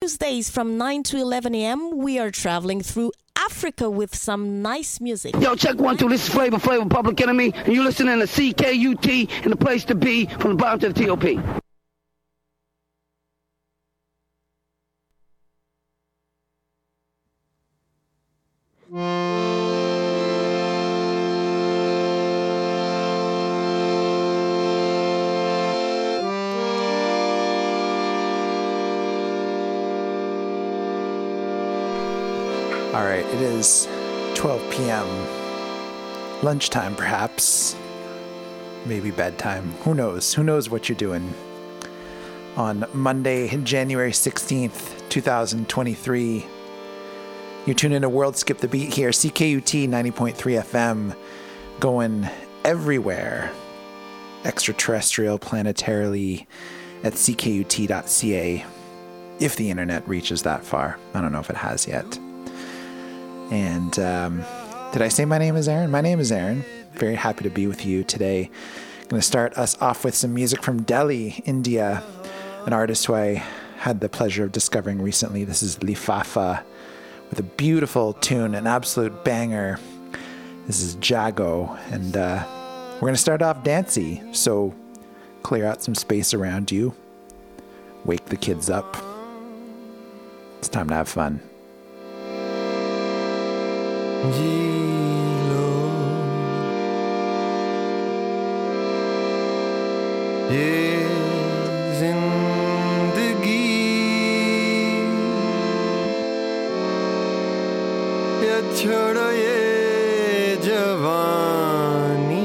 Tuesdays from 9 to 11 a.m., we are traveling through Africa with some nice music. Yo, check 1, 2. This is Flavor Public Enemy, and you're listening to CKUT and the place to be from the bottom to the TOP. All right, it is 12 p.m. Lunchtime, perhaps. Maybe bedtime. Who knows? Who knows what you're doing? On Monday, January 16th, 2023, you tune in to World Skip the Beat here, CKUT 90.3 FM, going everywhere, extraterrestrial, planetarily, at ckut.ca, if the internet reaches that far. I don't know if it has yet. And did I say my name is Aaron? My name is Aaron. Very happy to be with you today. I'm going to start us off with some music from Delhi, India, an artist who I had the pleasure of discovering recently. This is Lifafa with a beautiful tune, an absolute banger. This is Jago, and we're going to start off dancey, so clear out some space around you. Wake the kids up. It's time to have fun. जी लो ये जिंदगी या छोड़ो ये जवानी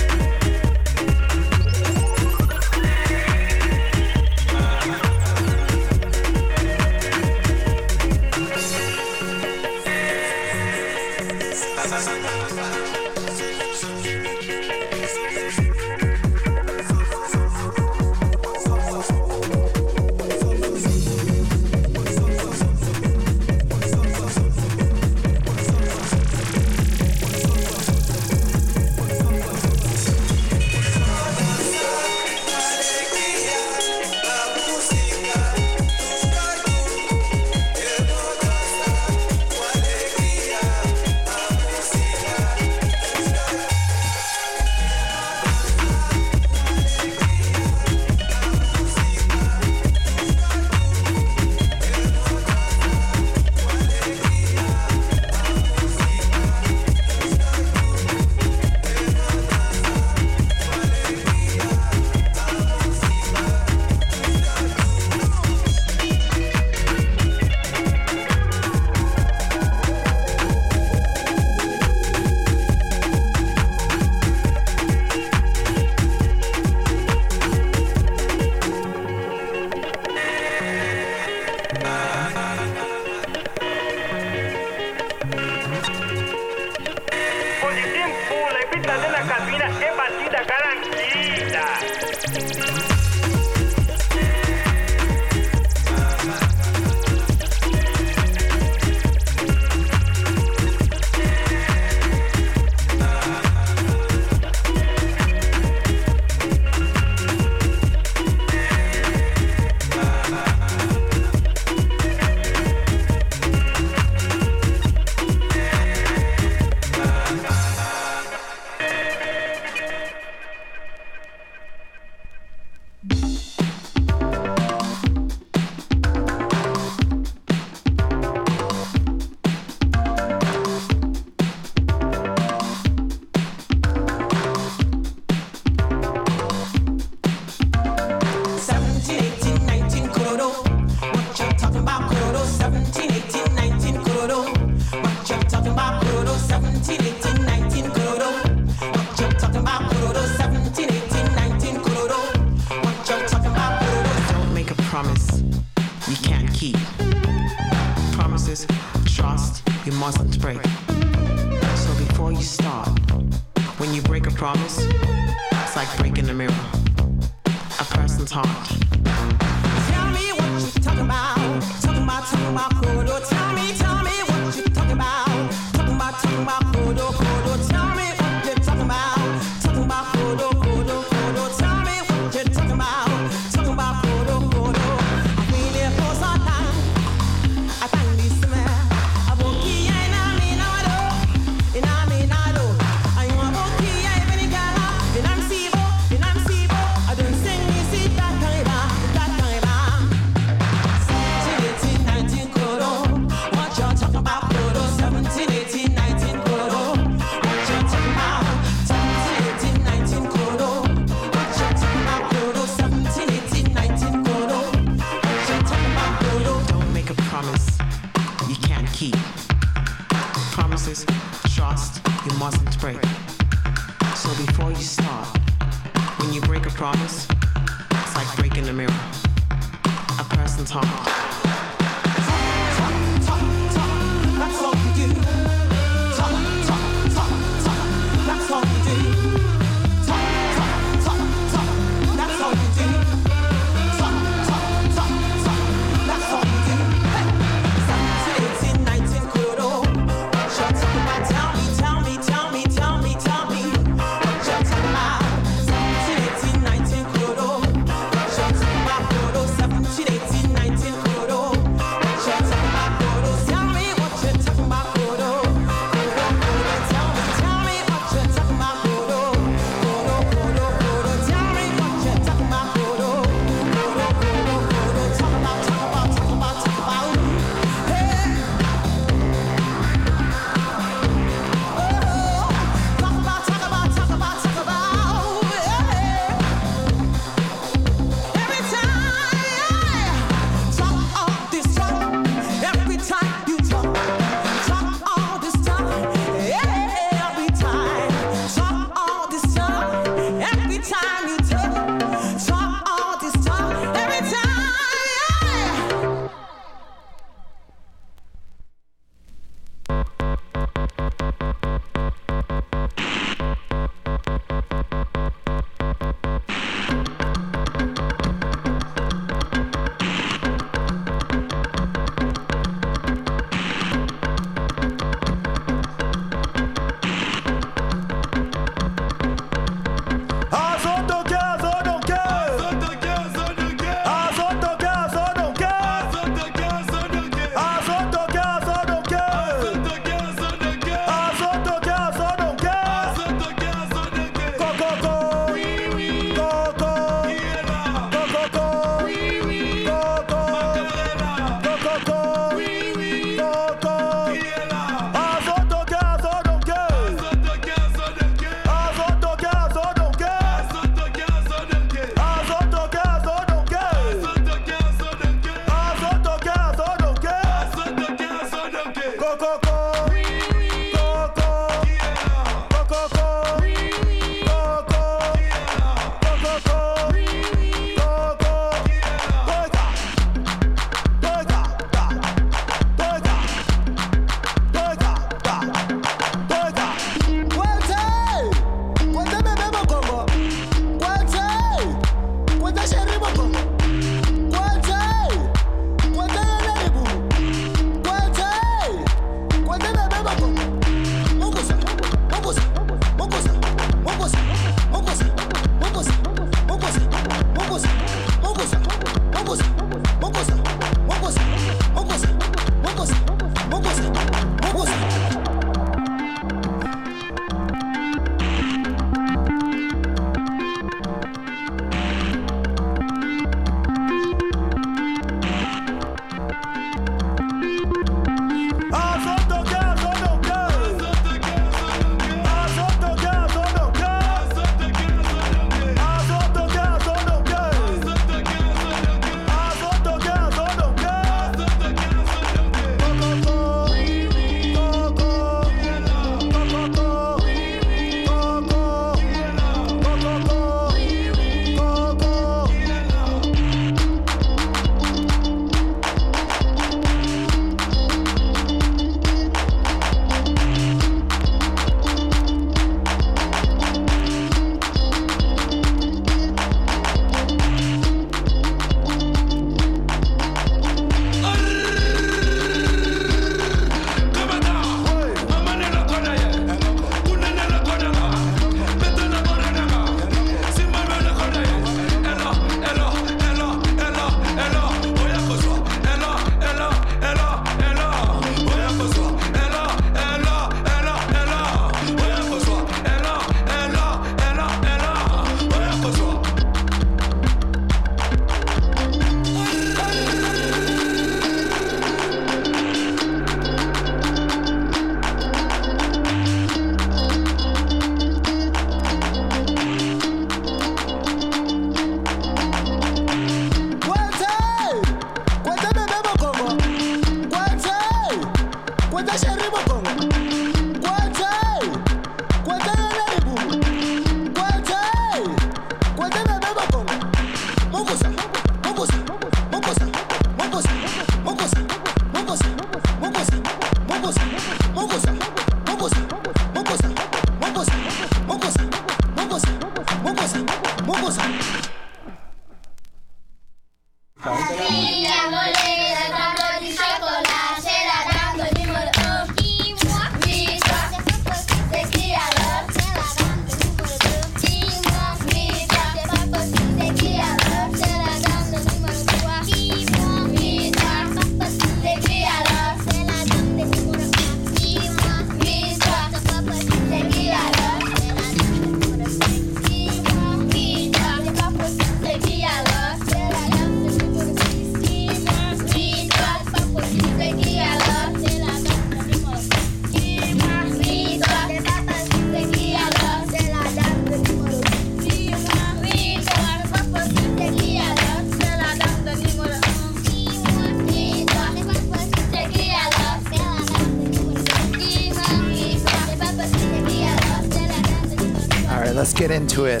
Let's get into it.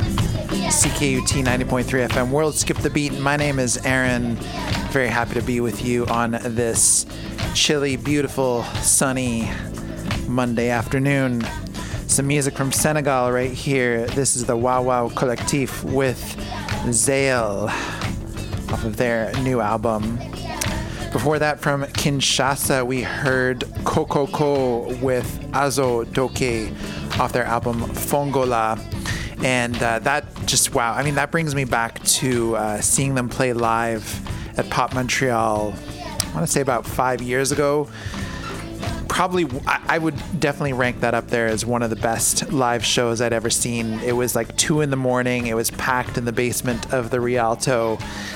CKUT 90.3 FM, World Skip the Beat. My name is Aaron. Very happy to be with you on this chilly, beautiful, sunny Monday afternoon. Some music from Senegal right here. This is the Wow Wow Collectif with Zael off of their new album. Before that, from Kinshasa, we heard Kokoko with Azo Doke off their album Fongola. And that just, wow. I mean, that brings me back to seeing them play live at Pop Montreal, I want to say about 5 years ago. Probably, I would definitely rank that up there as one of the best live shows I'd ever seen. It was like 2 a.m. It was packed in the basement of the Rialto.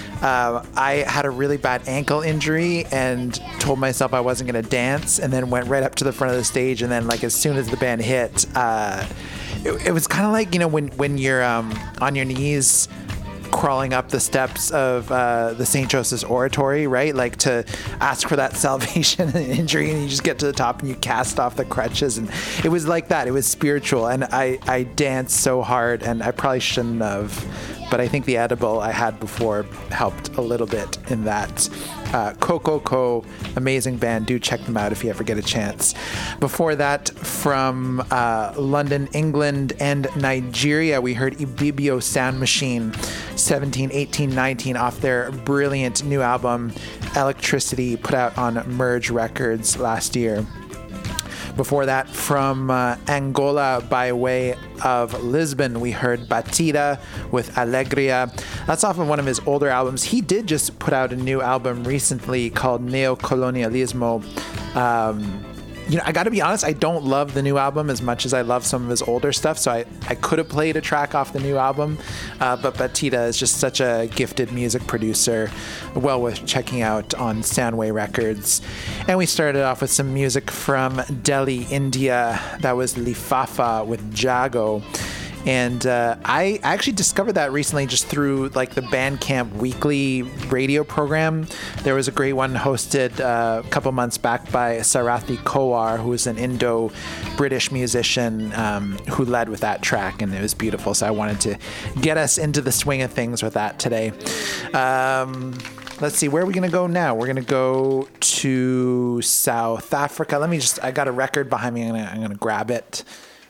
I had a really bad ankle injury and told myself I wasn't going to dance, and then went right up to the front of the stage. And then, like, as soon as the band hit, it was kind of like, you know, when you're on your knees crawling up the steps of the St. Joseph's Oratory, right? Like, to ask for that salvation and injury, and you just get to the top and you cast off the crutches. And it was like that. It was spiritual. And I danced so hard, and I probably shouldn't have. But I think the edible I had before helped a little bit in that. Kokoko, amazing band. Do check them out if you ever get a chance. Before that, from London, England, and Nigeria, we heard Ibibio Sound Machine 17, 18, 19 off their brilliant new album, Electricity, put out on Merge Records last year. Before that, from Angola by way of Lisbon, we heard Batida with Alegria. That's off of one of his older albums. He did just put out a new album recently called Neocolonialismo. You know, I got to be honest, I don't love the new album as much as I love some of his older stuff, so I could have played a track off the new album, but Batida is just such a gifted music producer, well worth checking out on Soundway Records. And we started off with some music from Delhi, India. That was Lifafa with Jago. And I actually discovered that recently just through like the Bandcamp weekly radio program. There was a great one hosted a couple months back by Sarathi Kowar, who is an Indo-British musician who led with that track, and it was beautiful. So I wanted to get us into the swing of things with that today. Let's see, where are we going to go now? We're going to go to South Africa. I got a record behind me. I'm going to grab it.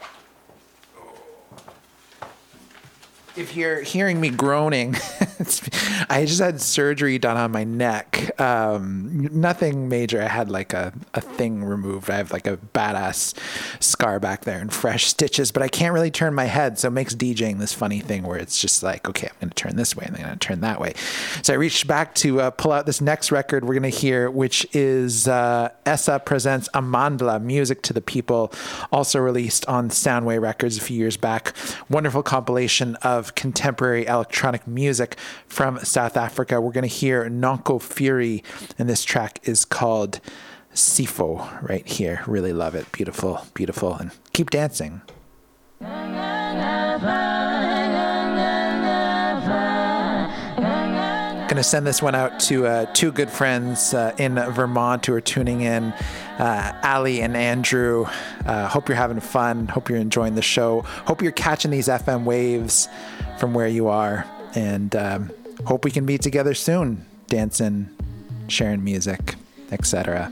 If you're hearing me groaning, I just had surgery done on my neck. Nothing major. I had like a thing removed. I have like a badass scar back there and fresh stitches, but I can't really turn my head. So it makes DJing this funny thing where it's just like, okay, I'm going to turn this way and then I'm going to turn that way. So I reached back to pull out this next record we're going to hear, which is Essa Presents Amandla, Music to the People, also released on Soundway Records a few years back. Wonderful compilation of contemporary electronic music from South Africa. We're going to hear Nonko Fury, and this track is called Sifo right here. Really love it. Beautiful, beautiful, and keep dancing. Going to send this one out to two good friends in Vermont who are tuning in, Ali and Andrew. Hope you're having fun. Hope you're enjoying the show. Hope you're catching these FM waves from where you are. And hope we can be together soon, dancing, sharing music, etc.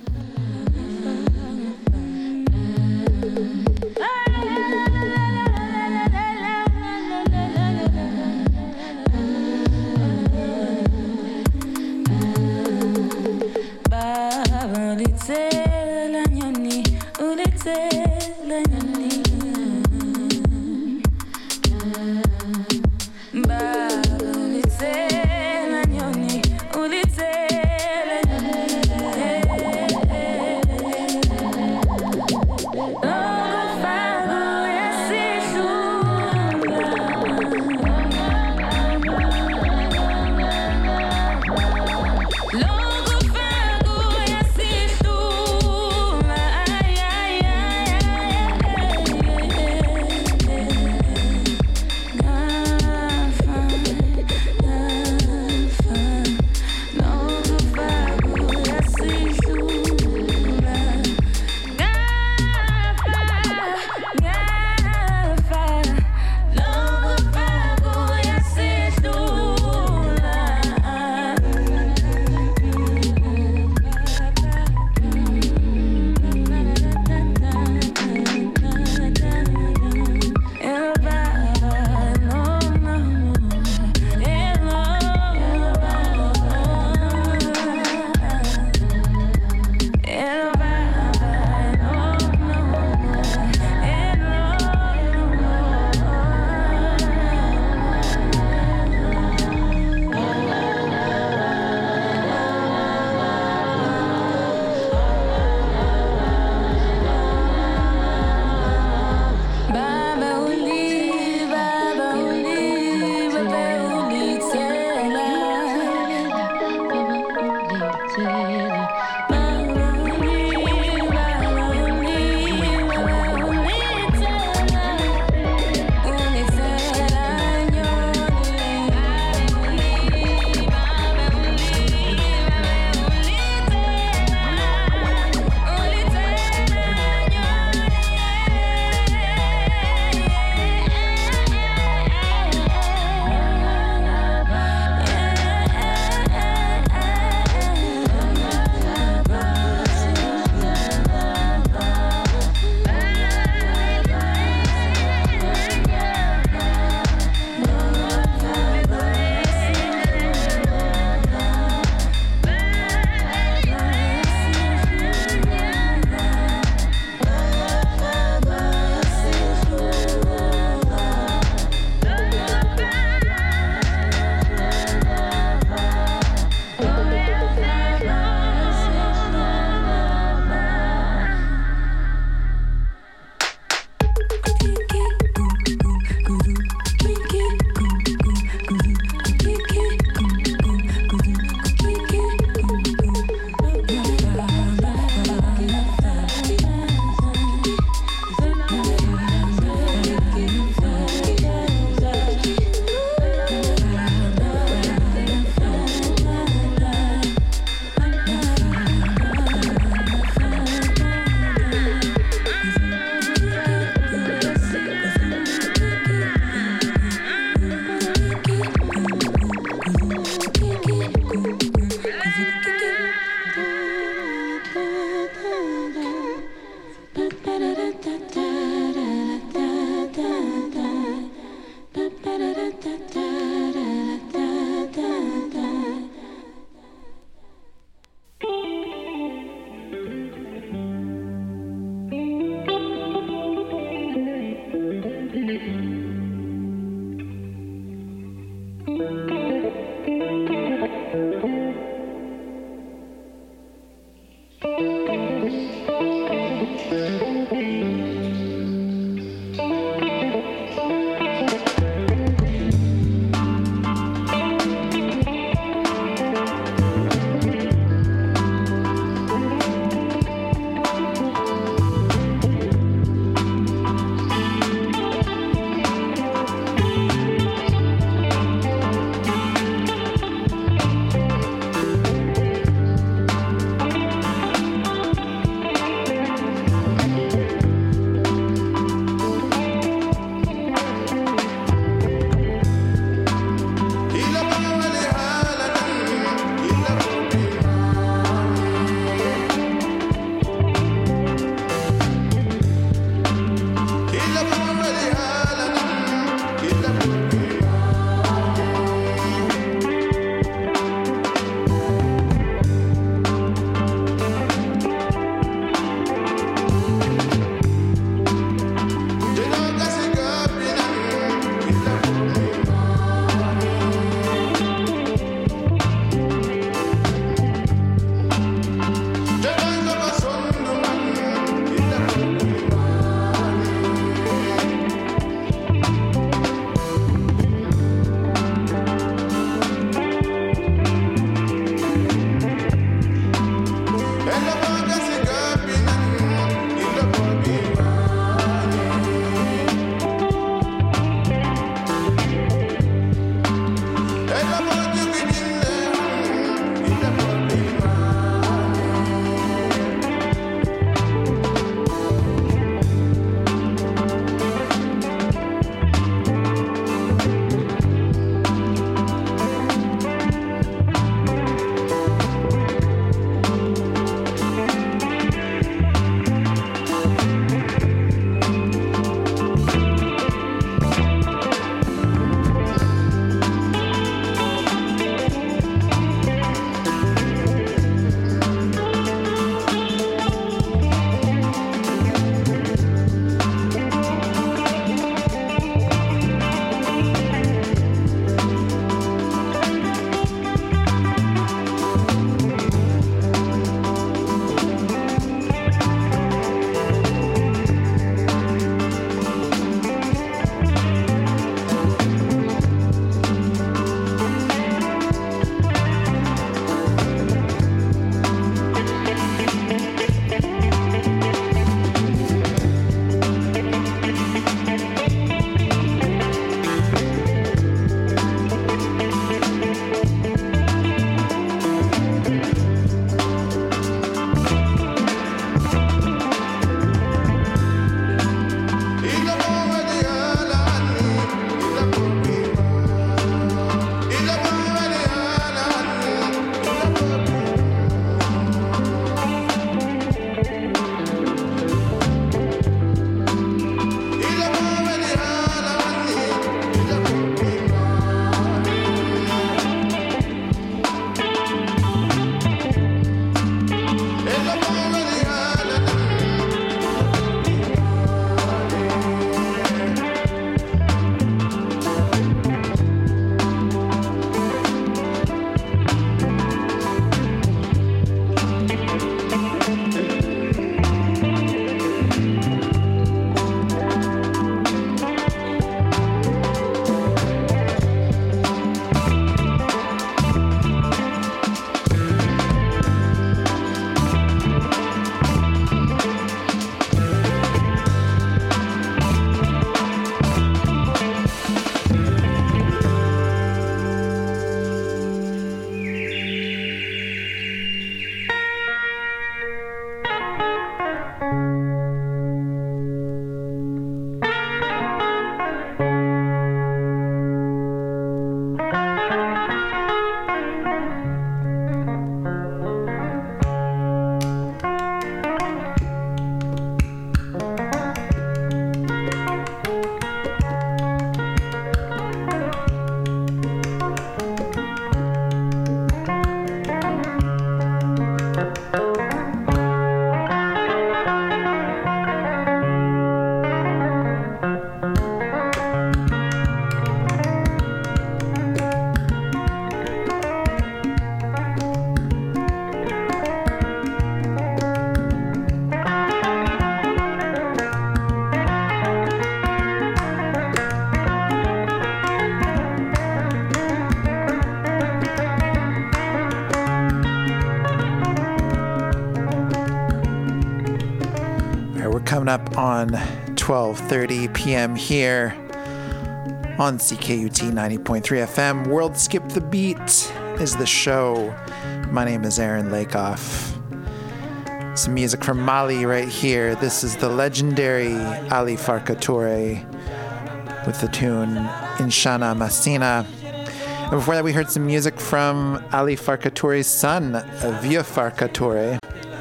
Coming up on 12:30 p.m. here on CKUT 90.3 FM. World Skip the Beat is the show. My name is Aaron Lakoff. Some music from Mali right here. This is the legendary Ali Farka Touré with the tune Inshana Masina. And before that, we heard some music from Ali Farka Touré's son, Vieux Farka Touré.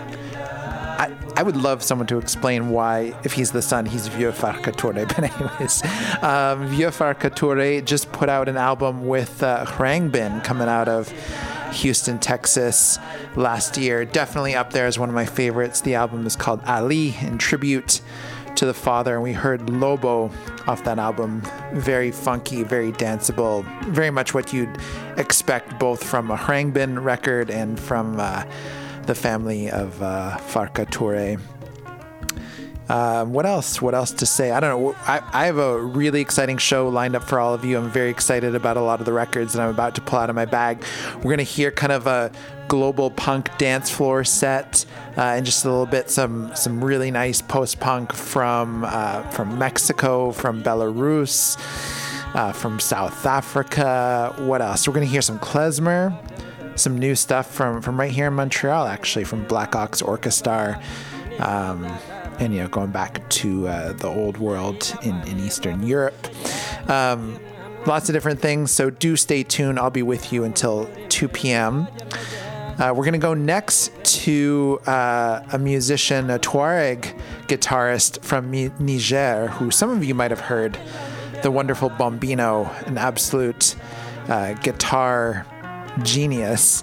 I would love someone to explain why, if he's the son, he's Vieux Farka Touré. But anyways, Vieux Farka Touré just put out an album with Khruangbin coming out of Houston, Texas last year. Definitely up there as one of my favorites. The album is called Ali, in tribute to the father. And we heard Lobo off that album. Very funky, very danceable. Very much what you'd expect both from a Khruangbin record and from the family of Farka Touré. What else to say? I don't know. I have a really exciting show lined up for all of you. I'm very excited about a lot of the records that I'm about to pull out of my bag. We're going to hear kind of a global punk dance floor set, and just a little bit some really nice post-punk from Mexico, from Belarus, from South Africa. What else? We're going to hear some klezmer. Some new stuff from right here in Montreal, actually, from Black Ox Orchestra, and going back to the old world in Eastern Europe. Lots of different things, so do stay tuned. I'll be with you until 2 p.m. We're going to go next to a musician, a Tuareg guitarist from Niger, who some of you might have heard, the wonderful Bombino, an absolute guitar genius.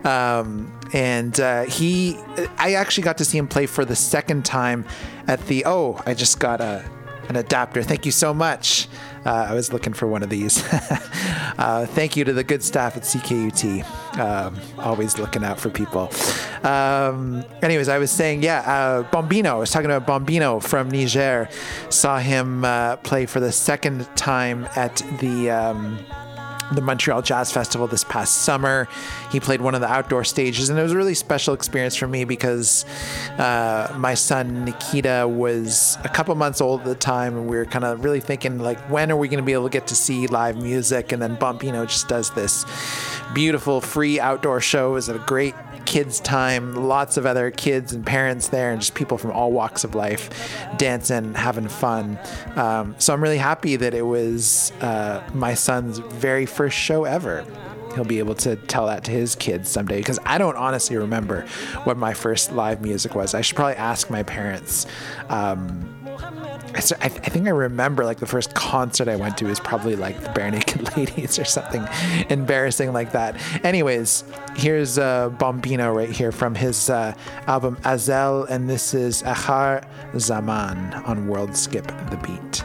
I actually got to see him play for the second time at the I just got an adapter. Thank you so much. I was looking for one of these. Thank you to the good staff at CKUT. Always looking out for people. Anyways, I was saying, Bombino. I was talking about Bombino from Niger. Saw him play for the second time at the Montreal Jazz Festival this past summer. He played one of the outdoor stages, and it was a really special experience for me because my son Nikita was a couple months old at the time, and we were kind of really thinking, like, when are we going to be able to get to see live music? And then Bombino just does this beautiful free outdoor show. It was a great kids time, lots of other kids and parents there, and just people from all walks of life dancing, having fun. So I'm really happy that it was my son's very first show ever. He'll be able to tell that to his kids someday, because I don't honestly remember what my first live music was. I should probably ask my parents. I think I remember, like, the first concert I went to was probably like the Bare Naked Ladies or something embarrassing like that. Anyways, here's Bombino right here from his album Azel, and this is Akhar Zaman on World Skip the Beat.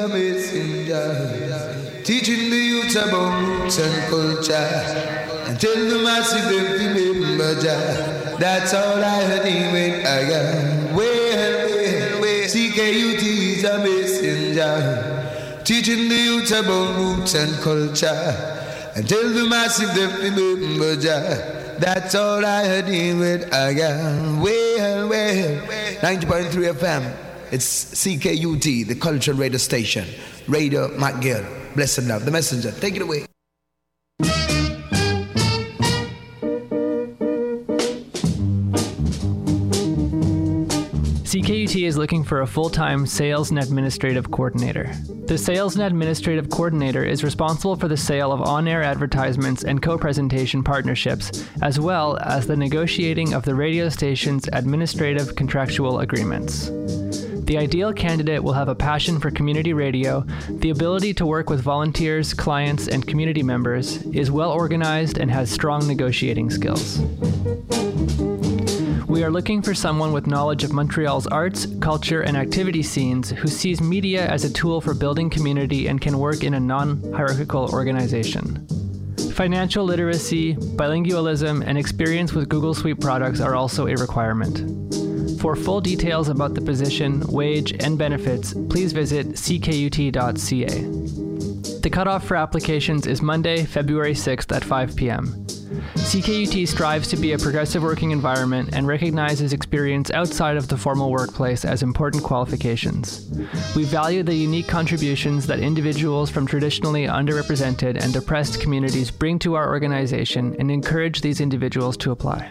a messenger, teaching the youth about roots and culture, and tell the masses them to remember Jah. That's all I heard when I am. Well, CKUT is a messenger, teaching the youth about roots and culture, and tell the masses them to remember Jah. That's all I heard when I am. Well, 90.3 FM. It's CKUT, the cultural radio station. Radio McGill. Bless and love. The messenger. Take it away. CKUT is looking for a full-time sales and administrative coordinator. The sales and administrative coordinator is responsible for the sale of on-air advertisements and co-presentation partnerships, as well as the negotiating of the radio station's administrative contractual agreements. The ideal candidate will have a passion for community radio, the ability to work with volunteers, clients, and community members, is well organized, and has strong negotiating skills. We are looking for someone with knowledge of Montreal's arts, culture, and activity scenes who sees media as a tool for building community and can work in a non-hierarchical organization. Financial literacy, bilingualism, and experience with Google Suite products are also a requirement. For full details about the position, wage, and benefits, please visit ckut.ca. The cutoff for applications is Monday, February 6th at 5 p.m. CKUT strives to be a progressive working environment and recognizes experience outside of the formal workplace as important qualifications. We value the unique contributions that individuals from traditionally underrepresented and oppressed communities bring to our organization and encourage these individuals to apply.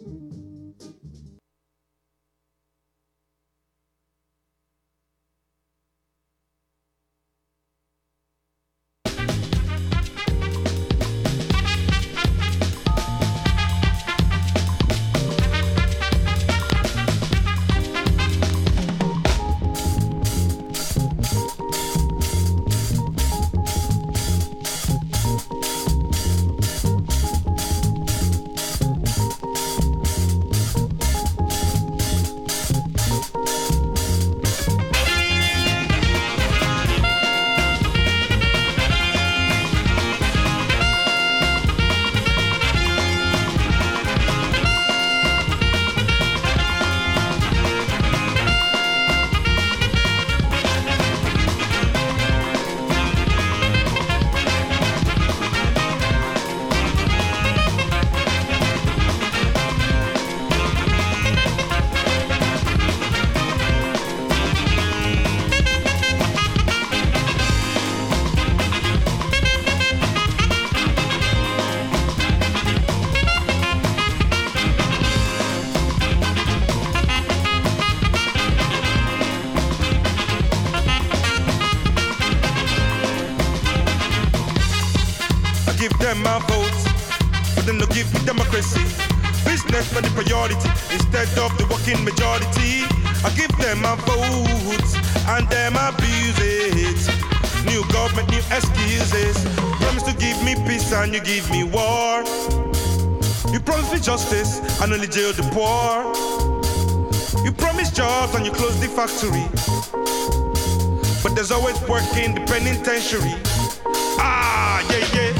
My votes, but then they'll give me democracy. Business for the priority instead of the working majority. I give them my votes and them abuse it. New government, new excuses. Promise to give me peace and you give me war. You promise me justice and only jail the poor. You promise jobs and you close the factory. But there's always work in the penitentiary. Ah, yeah, yeah.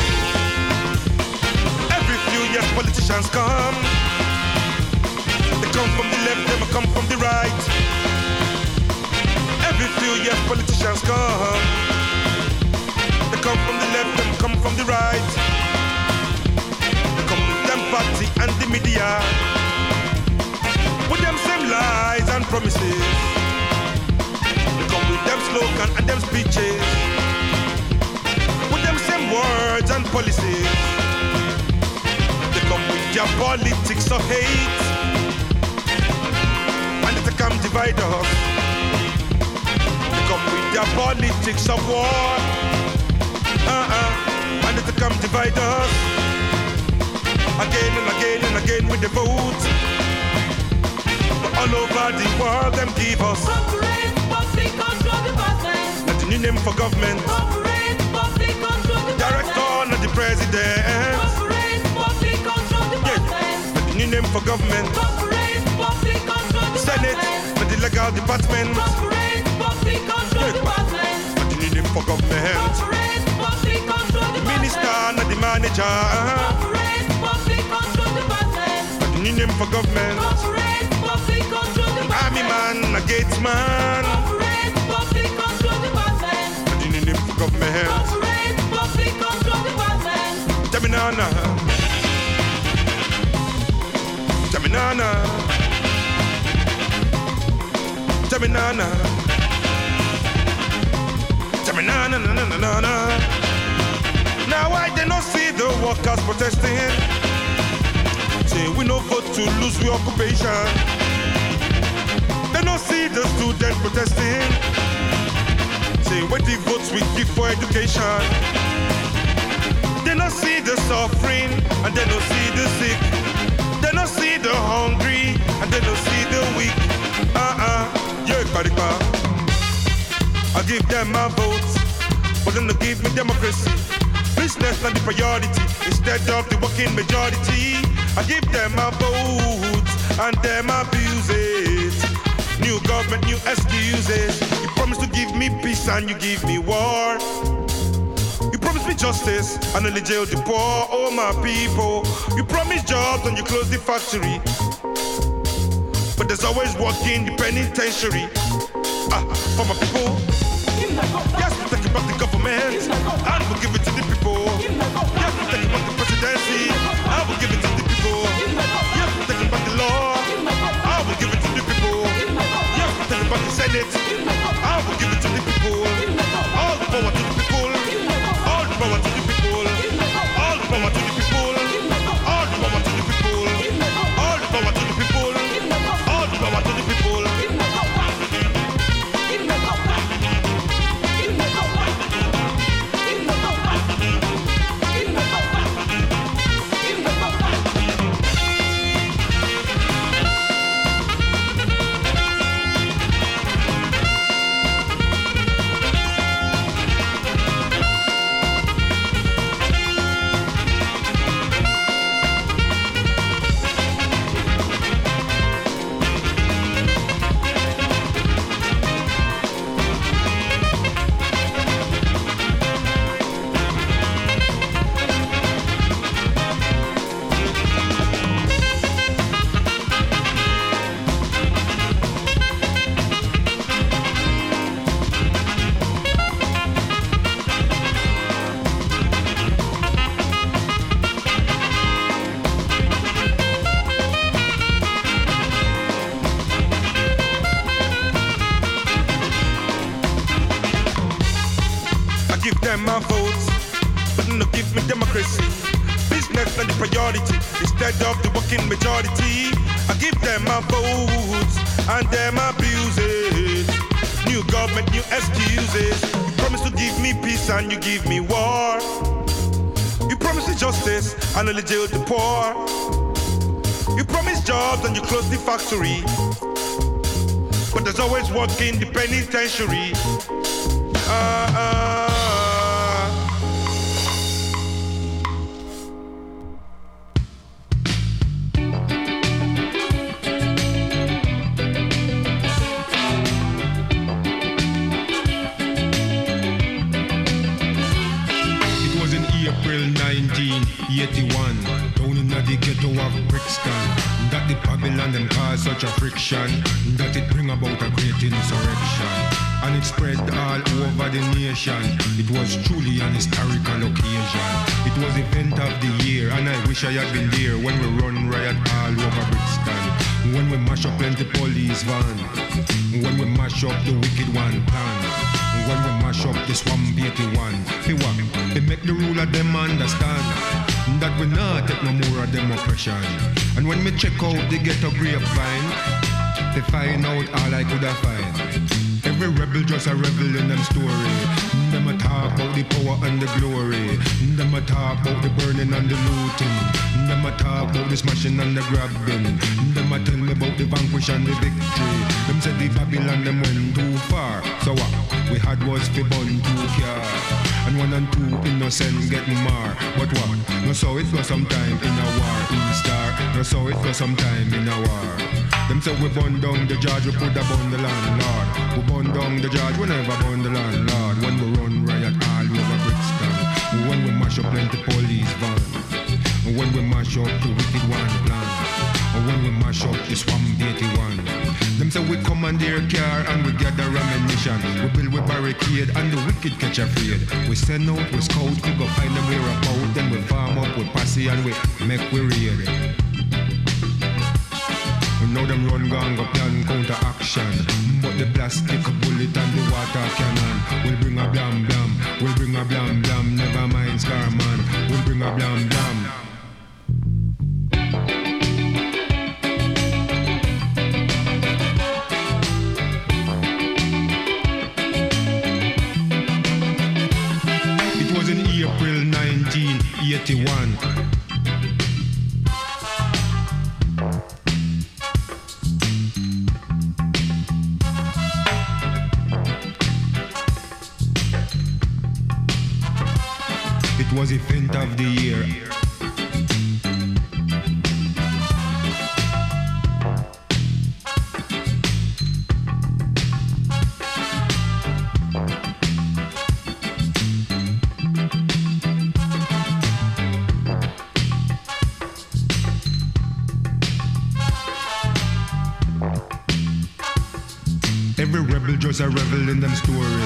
Yes, politicians come. They come from the left, they come from the right. Every few years, politicians come. They come from the left, they come from the right. They come with them party and the media, with them same lies and promises. They come with them slogan and them speeches, with them same words and policies. Come with their politics of hate, and they come divide us. They come with their politics of war, and they come divide us. Again and again and again with the vote. But all over the world, them give us corporate public control department. That's the new name for government. Corporate public control department. Director, not the president. New name for government. Corporate public control Senate, but the legal department. Corporate public control department. But the new charge. Corporate public control department. I need them for government. Corporate public control department. Army man, a gates man. Corporate public control department. I need them for government. Corporate public control department. Jaminana. Jaminana. Jaminana. Jaminana, na na na na na. Now I did not see the workers protesting. Say we no vote to lose we occupation. They no see the student protesting. Say what the votes we give for education. They no see the suffering and they no see the sick. They no see the hungry and they no see the weak. Yeah, Karipa. I give them my votes, but then they give me democracy. Business not the priority, instead of the working majority. I give them my votes, and them abuse it. New government, new excuses. You promise to give me peace and you give me war. You promise me justice and only jail the poor, oh my people. You promise jobs and you close the factory. But there's always work in the penitentiary. For my people. Yes, we take back the government and we'll give it to the people. Yes, we take back the presidency and we'll give it to the people. Yes, we take back the law and we'll give it to the people. Yes, we take back the Senate and we'll give it to the people. All the power to the people. All the power to the people. All the power to the people. All the power to the people. All the power to the people. All the power to the people. My votes, but no give me democracy. Business not the priority, instead of the working majority. I give them my votes, and them abuse it. New government, new excuses. You promise to give me peace and you give me war. You promise me justice and only jail the poor. You promise jobs and you close the factory. But there's always work in the penitentiary. April 1981, down in the ghetto of Brixton, that the Babylon them cause such a friction, that it bring about a great insurrection, and it spread all over the nation. It was truly an historical occasion. It was event of the year, and I wish I had been there when we run riot all over Brixton, when we mash up plenty police van, when we mash up the wicked one plan, when we mash up the swamp 81. They make the ruler them understand that we not take no more of them oppression. And when me check out the ghetto grapevine, they find out all I could have find. Every rebel just a rebel in them story. Them a talk about the power and the glory. Them a talk about the burning and the looting. Them a talk about the smashing and the grabbing. Them a tell me about the vanquish and the victory. Them said the Babylon them went too far. So what we had was fi bun too car. And 1 and 2 innocent get mar. But what? No so it go sometime in a war. In star. No so it go sometime in a war. Them say we burn down the judge, we put upon the landlord. We burn down the judge, we never burn the landlord. When we run riot all over Brixton, when we mash up plenty police van. when we mash up the wicked one plan. Or when we mash up the swamp 81. Them say we commandeer car and we gather ammunition. We build we barricade and the wicked catch a afraid. We send out, we scout, we go find them where about. Then we farm up with posse and we make we raid. We know them run gang go plan counter action. But the plastic bullet and the water cannon will bring a blam blam. We'll bring a blam blam. Never mind scar man. We'll bring a blam blam. April 1981. It was event of the year. Every rebel just a revel in them story.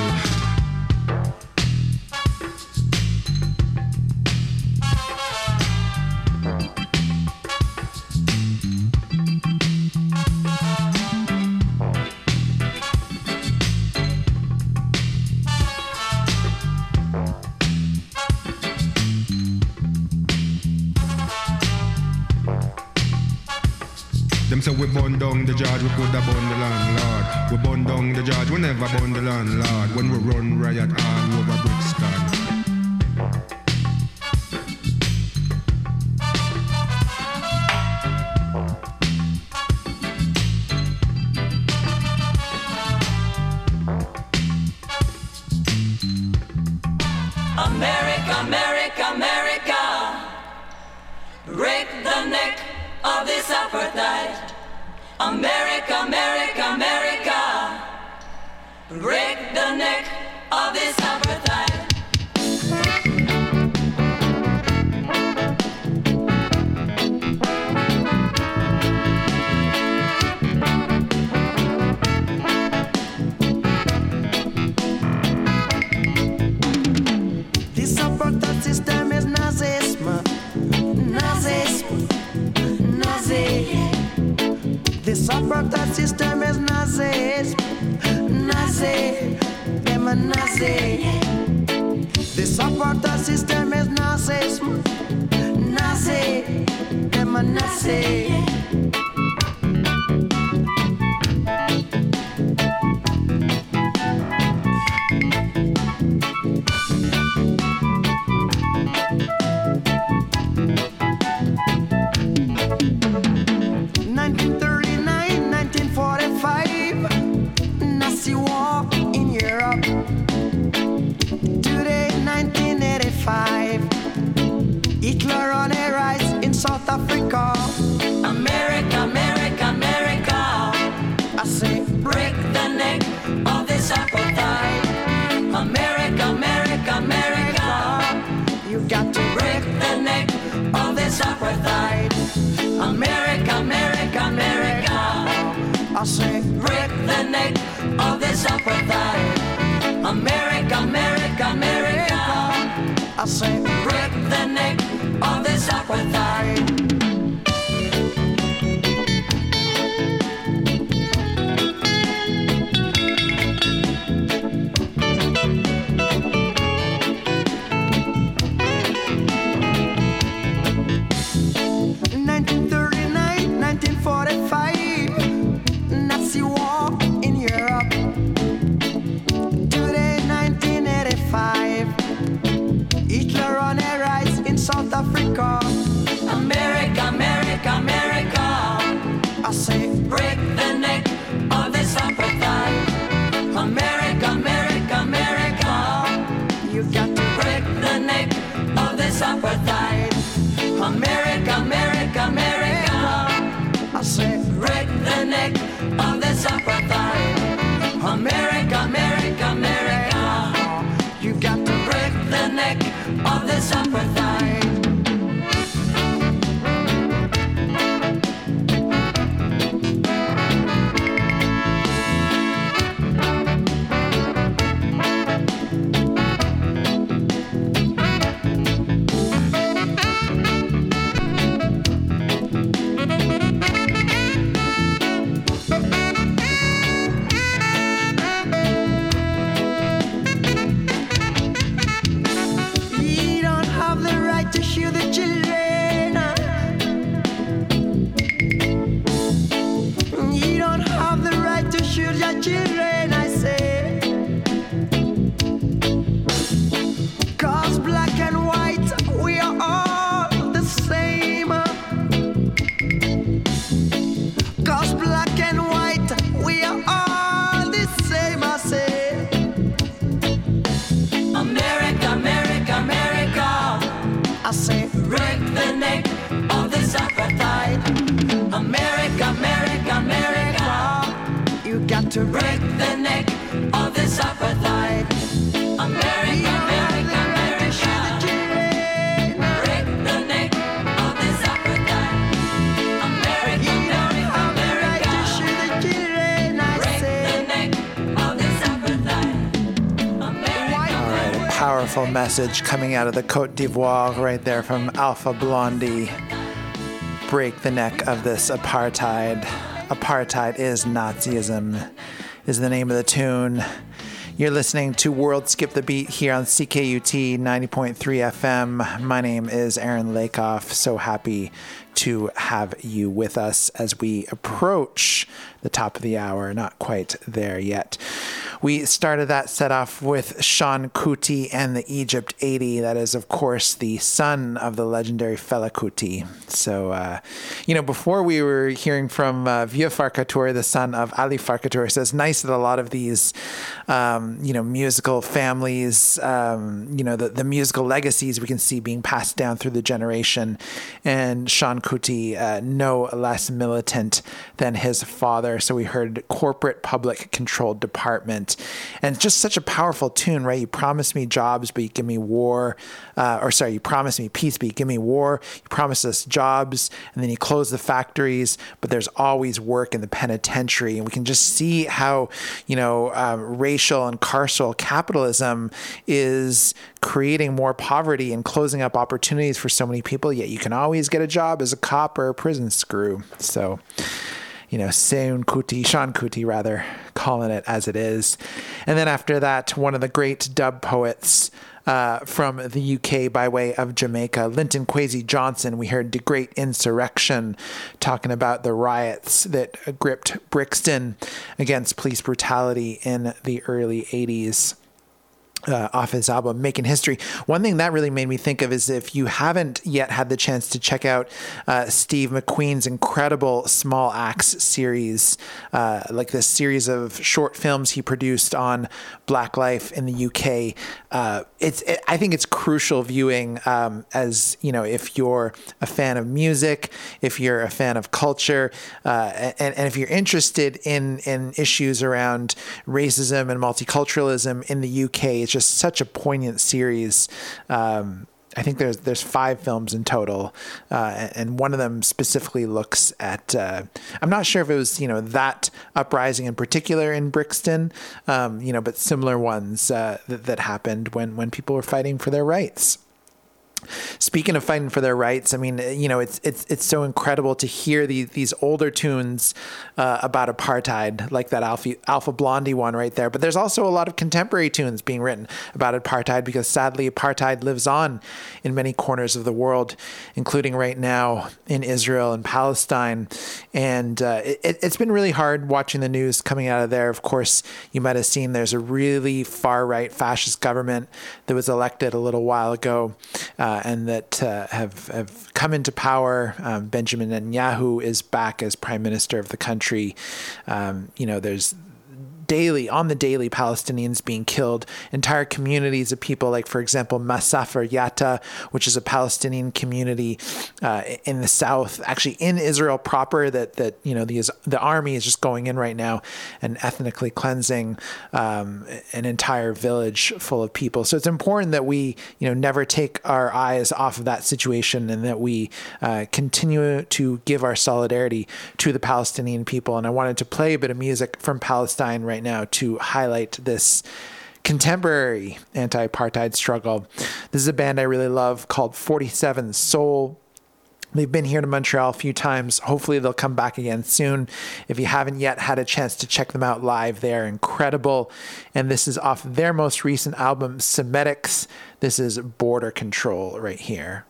Them say we burn down the judge, we coulda burn the landlord. We burn down the judge, we never burn the landlord. When we run riot all over Brixton. America, America, America, break the neck of this apartheid. America, America, America, break the neck of this apartheid. This apartheid system is Nazism, Nazism, Nazi. This apartheid system is Nazism, Nazi, them a Nazi. This apartheid system is Nazism, Nazi, them a Nazi. 1945, Nazi war in Europe. Today, 1985, Hitler on a rise in South Africa. America, America, America, I say, break the neck of this apartheid. America, America, America, you got to break the neck of this apartheid. America, America, America, I say, break the neck of this apartheid. America, America, America, I say, break the neck of this apartheid. Nazi war in Europe. Today, 1985, Hitler on a rise in South Africa. to break the neck of this apartheid. America, America, America. Break the neck of this apartheid. America, America, America. Break the neck of this apartheid. All right, a powerful message coming out of the Côte d'Ivoire right there from Alpha Blondy. Break the neck of this apartheid. Apartheid is Nazism is the name of the tune. You're listening to World Skip the Beat here on CKUT 90.3 FM. My name is Aaron Lakoff. So happy to have you with us as we approach the top of the hour. Not quite there yet. We started that set off with Sean Kuti and the Egypt 80. That is, of course, the son of the legendary Fela Kuti. So, before we were hearing from Vieux Farka Touré, the son of Ali Farka Touré. So it's nice that a lot of these, musical families, the musical legacies we can see being passed down through the generation. And Sean Kuti, no less militant than his father. So we heard Corporate Public Controlled Department. And just such a powerful tune, right? You promised me jobs, but you give me war. You promised me peace, but you give me war. You promised us jobs, and then you close the factories, but there's always work in the penitentiary. And we can just see how, racial and carceral capitalism is creating more poverty and closing up opportunities for so many people, yet you can always get a job as a cop or a prison screw. So, Sean Kuti, calling it as it is. And then after that, one of the great dub poets from the UK by way of Jamaica, Linton Kwesi Johnson. We heard The Great Insurrection, talking about the riots that gripped Brixton against police brutality in the early 80s. Off his album Making History. One thing that really made me think of is, if you haven't yet had the chance to check out Steve McQueen's incredible Small Axe series, like this series of short films he produced on Black life in the UK. I think it's crucial viewing, as if you're a fan of music, if you're a fan of culture, and if you're interested in issues around racism and multiculturalism in the UK. It's just such a poignant series. I think there's 5 films in total, and one of them specifically looks at. I'm not sure if it was that uprising in particular in Brixton, but similar ones that happened when people were fighting for their rights. Speaking of fighting for their rights, I mean, it's so incredible to hear these older tunes about apartheid, like that Alpha Blondy one right there. But there's also a lot of contemporary tunes being written about apartheid, because sadly apartheid lives on in many corners of the world, including right now in Israel and Palestine. And it's been really hard watching the news coming out of there. Of course, you might have seen there's a really far-right fascist government that was elected a little while ago, and that have come into power. Benjamin Netanyahu is back as prime minister of the country. There's on the daily Palestinians being killed, entire communities of people, like, for example, Masafer Yatta, which is a Palestinian community in the south, actually in Israel proper, that the army is just going in right now and ethnically cleansing an entire village full of people. So it's important that we never take our eyes off of that situation, and that we continue to give our solidarity to the Palestinian people. And I wanted to play a bit of music from Palestine right now to highlight this contemporary anti-apartheid struggle. This is a band I really love called 47 Soul. They've been here to Montreal a few times. Hopefully they'll come back again soon. If you haven't yet had a chance to check them out live, they are incredible. And this is off their most recent album, Semetics. This is Border Control right here.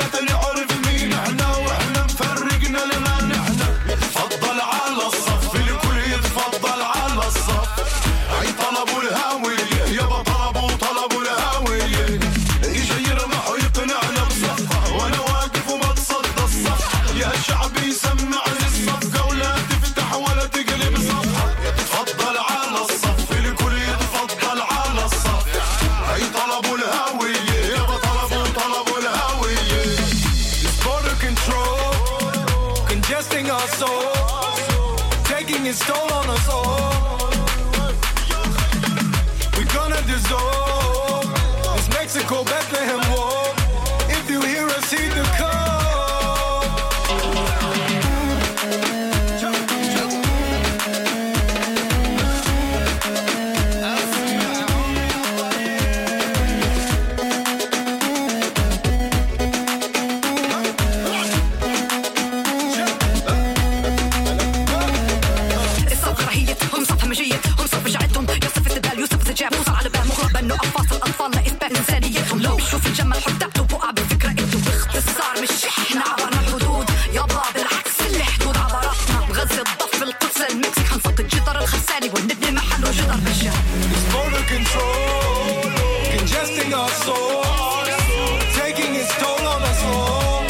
حتى نعرف مين احنا واحنا مفرقنا لما نحنا. يتفضل على الصف الكل يتفضل على الصف. هاي طلبوا الهاوية يابا طلبوا الهاوية. يجي يرمح ويقنعنا بصفقة وانا واقف وما تصدى الصفحة. يا شعبي سمعني الصفقة ولا تفتح ولا تقلب صفحة. يتفضل على الصف الكل يتفضل على الصف. هاي طلبوا الهاوية يابا طلبوا الهاوية. This border control congesting our soul, taking its toll on us all. We're gonna dissolve this Mexico Bethlehem war. If you hear us, heed the call. الصف رهيتهم صف همجيتهم صف شعتهم يوسف استدلال يوسف استجاب وصل على بال مغرب انه انفاس الاطفال لاثبات انسانيتهم. لو شوف الجمل حتى وقع بالفكره انتو باختصار مش احنا عبرنا الحدود يابا بالعكس الحدود عبرتنا. بغزه الضفه القدس المكسيك حنصد الجدر الخرساني ونبني محله جدر بالشام. This border control congesting our soul, taking its toll on us all.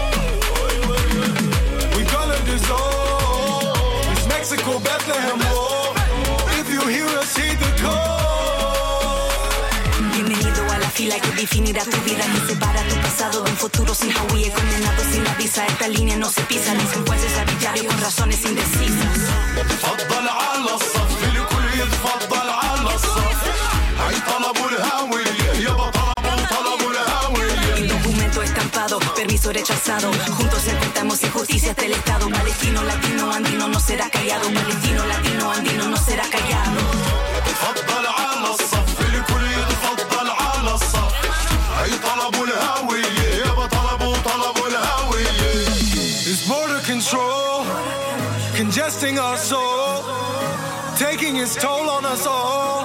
We're gonna dissolve this Mexico Bethlehem war. If you hear us, heed the call. Bienvenido a la fila que definirá tu vida, que separa tu pasado de un futuro sin Hawái, condenado sin la visa. Esta línea no se pisa, dicen jueces arbitrarios con razones indecisas. يتفضل على الصف الكل يتفضل على الصف. هاي طلبوا الهاوية يابا طلبوا الهاوية. El documento estampado, permiso rechazado. Juntos enfrentamos injusticias del Estado. Palestino, latino, andino no será callado. Palestino, latino, andino no será callado. يتفضل على الصف الكل يتفضل على الصف. هاي طلبوا الهاوية يابا طلبوا الهاوية. This border control congesting our soul, taking its toll on us all.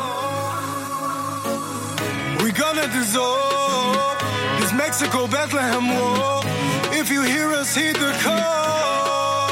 We're gonna dissolve this Mexico Bethlehem war. If you hear us, heed the call.